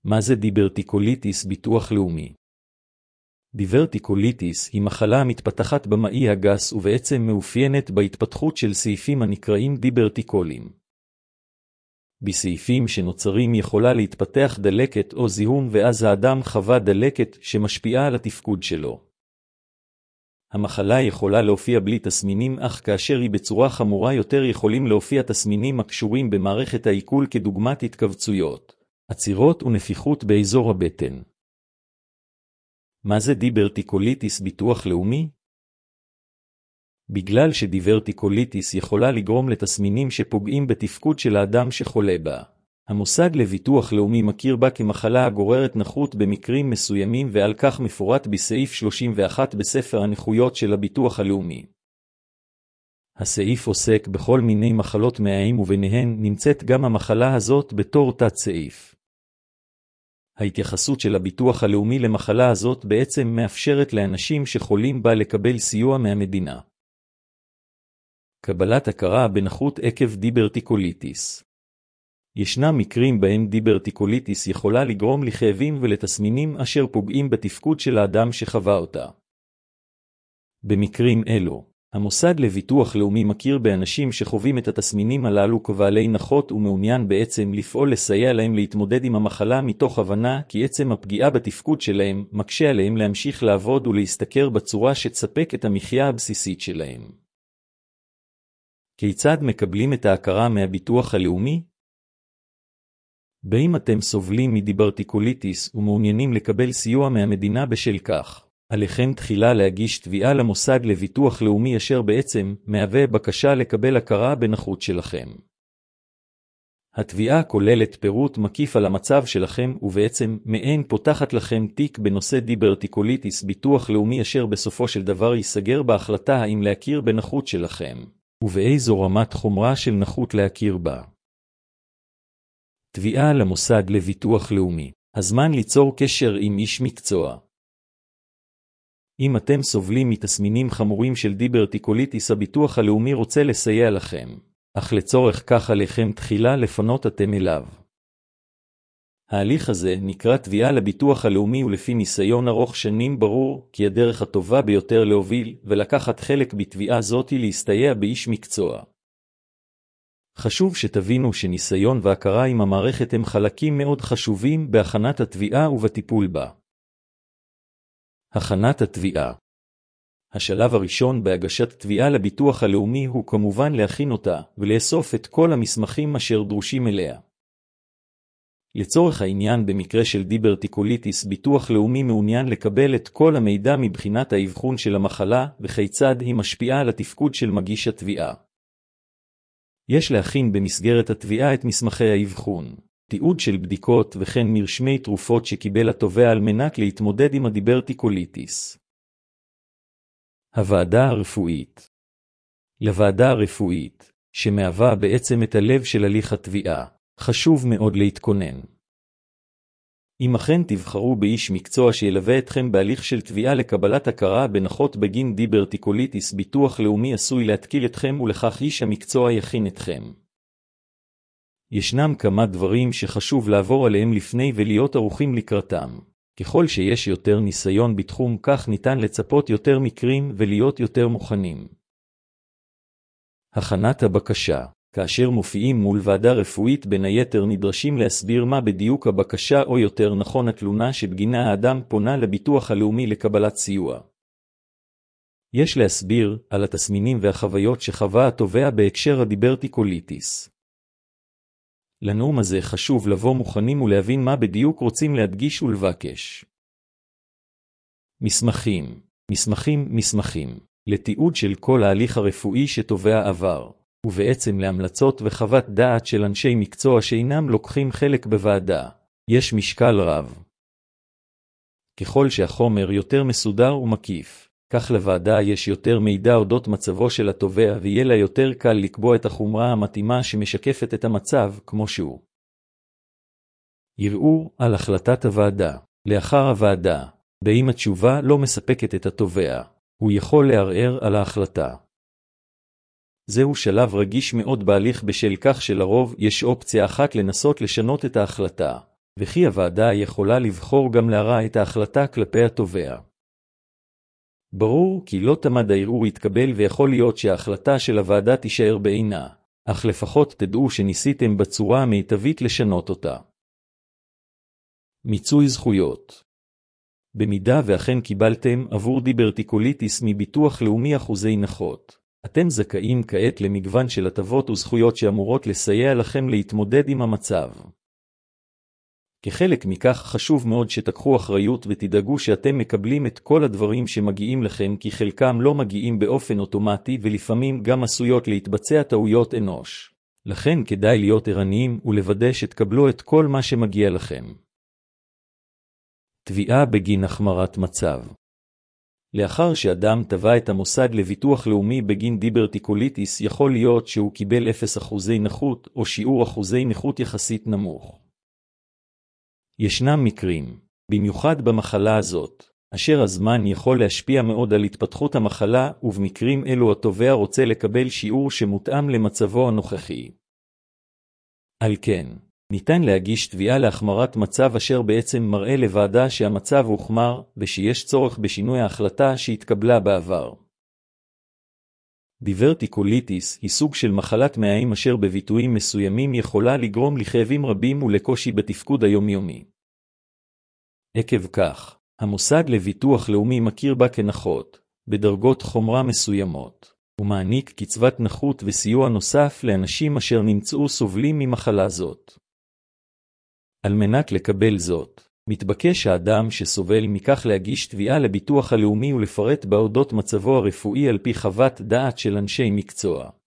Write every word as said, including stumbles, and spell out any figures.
מה זה דיברטיקוליטיס ביטוח לאומי? דיברטיקוליטיס היא מחלה המתפתחת במעי הגס ובעצם מאופיינת בהתפתחות של סעיפים הנקראים דיברטיקולים. בסעיפים שנוצרים יכולה להתפתח דלקת או זיהום ואז האדם חווה דלקת שמשפיעה על התפקוד שלו. המחלה יכולה להופיע בלי תסמינים, אך כאשר היא בצורה חמורה יותר יכולים להופיע תסמינים הקשורים במערכת העיכול כדוגמת התכווצויות, עצירות ונפיחות באזור הבטן. מה זה דיברטיקוליטיס ביטוח לאומי? בגלל שדיברטיקוליטיס יכולה לגרום לתסמינים שפוגעים בתפקוד של האדם שחולה בה. המוסד לביטוח לאומי מכיר בה כמחלה הגוררת נכות במקרים מסוימים ועל כך מפורט בסעיף שלושים ואחת בספר הנכויות של הביטוח הלאומי. הסעיף עוסק בכל מיני מחלות מעיים וביניהן נמצאת גם המחלה הזאת בתור תת סעיף. ההתייחסות של הביטוח הלאומי למחלה הזאת בעצם מאפשרת לאנשים שחולים בה לקבל סיוע מהמדינה. קבלת הכרה בנכות עקב דיברטיקוליטיס. ישנם מקרים בהם דיברטיקוליטיס יכולה לגרום לכאבים ולתסמינים אשר פוגעים בתפקוד של האדם שחווה אותה. במקרים אלו, המוסד לביטוח לאומי מכיר באנשים שחווים את התסמינים הללו כבעלי נכות ומעוניין בעצם לפעול לסייע להם להתמודד עם המחלה מתוך הבנה כי עצם הפגיעה בתפקוד שלהם מקשה עליהם להמשיך לעבוד ולהשתכר בצורה שתספק את המחיה הבסיסית שלהם. כיצד מקבלים את ההכרה מהביטוח הלאומי? באם אתם סובלים מדיברטיקוליטיס ומעוניינים לקבל סיוע מהמדינה בשל כך, עליכם תחילה להגיש תביעה למוסד לביטוח לאומי אשר בעצם מהווה בקשה לקבל הכרה בנכות שלכם. התביעה כוללת פירוט מקיף על המצב שלכם ובעצם מעין פותחת לכם תיק בנושא דיברטיקוליטיס ביטוח לאומי אשר בסופו של דבר ייסגר בהחלטה האם להכיר בנכות שלכם, ובאיזו רמת חומרה של נכות להכיר בה. תביעה למוסד לביטוח לאומי. הזמן ליצור קשר עם איש מקצוע. אם אתם סובלים מתסמינים חמורים של דיברטיקוליטיס, הביטוח הלאומי רוצה לסייע לכם, אך לצורך כך עליכם תחילה לפנות אתם אליו. ההליך הזה נקרא תביעה לביטוח הלאומי ולפי ניסיון ארוך שנים ברור כי הדרך הטובה ביותר להוביל ולקחת חלק בתביעה זאת היא להסתייע באיש מקצוע. חשוב שתבינו שניסיון והכרה עם המערכת הם חלקים מאוד חשובים בהכנת התביעה ובטיפול בה. הכנת התביעה. השלב הראשון בהגשת תביעה לביטוח הלאומי הוא כמובן להכין אותה ולאסוף את כל המסמכים אשר דרושים אליה. לצורך העניין במקרה של דיברטיקוליטיס ביטוח לאומי מעוניין לקבל את כל המידע מבחינת האבחון של המחלה וכיצד היא משפיעה על התפקוד של מגיש התביעה. יש להכין במסגרת התביעה את מסמכי האבחון, תיעוד של בדיקות וכן מרשמי תרופות שקיבל התובע על מנת להתמודד עם הדיברטיקוליטיס. הוועדה הרפואית. לוועדה הרפואית, שמהווה בעצם את הלב של הליך התביעה, חשוב מאוד להתכונן. אם אכן תבחרו באיש מקצוע שילווה אתכם בהליך של תביעה לקבלת הכרה בנכות בגין דיברטיקוליטיס, ביטוח לאומי עשוי להתקיל אתכם ולכך איש המקצוע יכין אתכם. ישנם כמה דברים שחשוב לעבור עליהם לפני ולהיות ערוכים לקראתם. ככל שיש יותר ניסיון בתחום כך ניתן לצפות יותר מקרים ולהיות יותר מוכנים. הכנת הבקשה. כאשר מופיעים מול ועדה רפואית בין היתר נדרשים להסביר מה בדיוק הבקשה או יותר נכון התלונה שבגינה האדם פונה לביטוח הלאומי לקבלת סיוע. יש להסביר על התסמינים והחוויות שחווה התובע בהקשר הדיברטיקוליטיס. לנאום הזה חשוב לבוא מוכנים ולהבין מה בדיוק רוצים להדגיש ולבקש. מסמכים, מסמכים, מסמכים, לתיעוד של כל ההליך הרפואי שתובע עבר. ובעצם להמלצות וחוות דעת של אנשי מקצוע שאינם לוקחים חלק בוועדה, יש משקל רב. ככל שהחומר יותר מסודר ומקיף, כך לוועדה יש יותר מידע אודות מצבו של התובע ויהיה לה יותר קל לקבוע את החומרה המתאימה שמשקפת את המצב כמו שהוא. יראו על החלטת הוועדה. לאחר הוועדה, באם התשובה לא מספקת את התובע, הוא יכול לערער על ההחלטה. זהו שלב רגיש מאוד בהליך בשל כך שלרוב יש אופציה אחת לנסות לשנות את ההחלטה, וכי הוועדה יכולה לבחור גם להרע את ההחלטה כלפי התובע. ברור כי לא תמיד הערעור יתקבל ויכול להיות שההחלטה של הוועדה תישאר בעינה, אך לפחות תדעו שניסיתם בצורה המיטבית לשנות אותה. מיצוי זכויות. במידה ואכן קיבלתם עבור דיברטיקוליטיס מביטוח לאומי אחוזי נכות, אתם זכאים כעת למגוון של הטבות וזכויות שאמורות לסייע לכם להתמודד עם המצב. כחלק מכך חשוב מאוד שתקחו אחריות ותדאגו שאתם מקבלים את כל הדברים שמגיעים לכם, כי חלקם לא מגיעים באופן אוטומטי ולפעמים גם עשויות להתבצע טעויות אנוש. לכן כדאי להיות ערניים ולוודא שתקבלו את כל מה שמגיע לכם. תביעה בגין החמרת מצב. לאחר שאדם תבע את המוסד לביטוח לאומי בגין דיברטיקוליטיס, יכול להיות שהוא קיבל אפס אחוזי נכות או שיעור אחוזי נכות יחסית נמוך. ישנם מקרים, במיוחד במחלה הזאת, אשר הזמן יכול להשפיע מאוד על התפתחות המחלה, ובמקרים אלו התובע רוצה לקבל שיעור שמותאם למצבו הנוכחי. על כן, ניתן להגיש תביעה להחמרת מצב אשר בעצם מראה לוועדה שהמצב הוחמר ושיש צורך בשינוי ההחלטה שהתקבלה בעבר. דיברטיקוליטיס היא סוג של מחלת מעיים אשר בביטויים מסוימים יכולה לגרום לכאבים רבים ולקושי בתפקוד היומיומי. עקב כך, המוסד לביטוח לאומי מכיר בה כנכות, בדרגות חומרה מסוימות, ומעניק קצבת נכות וסיוע נוסף לאנשים אשר נמצאו סובלים ממחלה זאת. על מנת לקבל זאת, מתבקש האדם שסובל מכך להגיש תביעה לביטוח הלאומי ולפרט באודות מצבו הרפואי על פי חוות דעת של אנשי מקצוע.